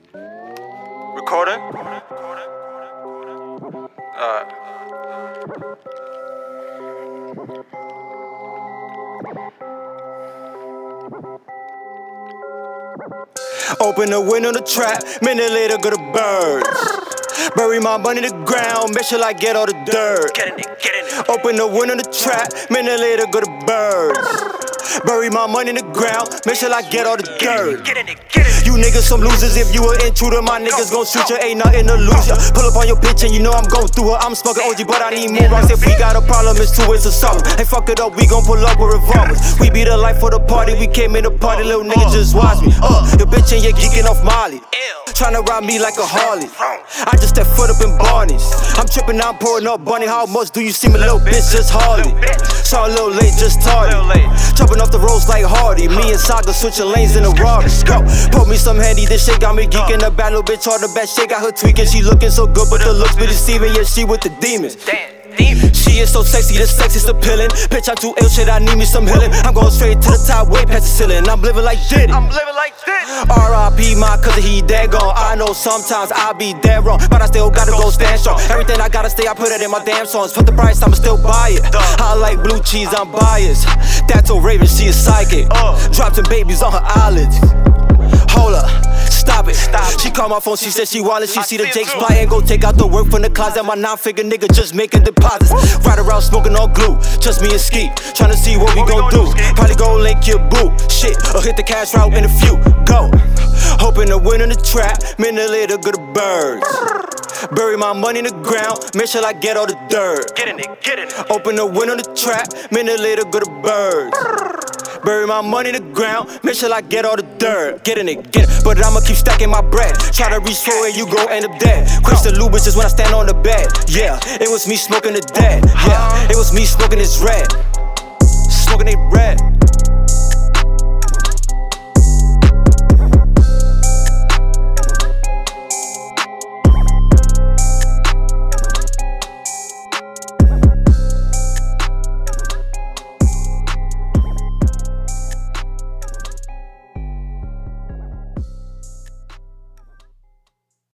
Recording? Open the window to trap, minute later go to birds. Bury my money in the ground, make sure I get all the dirt. Get in it. Open the window to trap, minute later go to birds. Bury my money in the ground, make sure I get all the dirt. Get in it. You niggas some losers, if you an intruder, my niggas gon' shoot you, ain't nothing to lose ya. Pull up on your bitch and you know I'm gon' through her. I'm smoking OG, but I need more rocks. If we got a problem, it's 2 ways to solve it. Hey, fuck it up, we gon' pull up with revolvers. We be the life for the party, we came in the party, little nigga just watch me. Your bitch and you geeking off Molly, tryna ride me like a Harley. I just step foot up in Barney's. I'm trippin', I'm pouring up Bunny. How much do you see me, little bitch? Just hardly. Saw a little late, just tardy. Jumping off the roads like Hardy. Me and Saga switching lanes in the Rari. Go, put me some handy. This shit got me geeking. The bad little bitch on the back, shit got her tweaking. She looking so good, but the looks be deceiving. Yeah, she with the demons. She is so sexy, the sexiest appealing. Bitch, I'm too ill, shit, I need me some healing. I'm going straight to the top, way past the ceiling. I'm living like Diddy. R.I.P. my cousin, he dead gone. I know sometimes I be dead wrong, but I still gotta go stand strong. Everything I gotta stay, I put it in my damn songs. Put the price, I'ma still buy it. I like blue cheese, I'm biased. That's a Raven, she is psychic. Dropped some babies on her eyelids. Hold up, stop it. She called my phone, she said she wanted. She see the Jake's fly and go take out the work from the closet. My 9-figure nigga just making deposits. Ride around smoking all glue, just me and Ski. Tryna see what we gon' do. Probably gon' link your boo. Shit, or hit the cash route in a few. Go. Hoping to win in the trap. Minute later, go to birds. Bury my money in the ground, make sure I get all the dirt. Get in it. Open the window to trap. Minute later, go to birds. Bury my money in the ground, make sure I get all the dirt. Get in it. But I'ma keep stacking my bread. Try to reach for it, you gon' end up dead. Quench the lube just when I stand on the bed. Yeah, it was me smoking the dead. Yeah, it was me smoking this red. Smoking it red.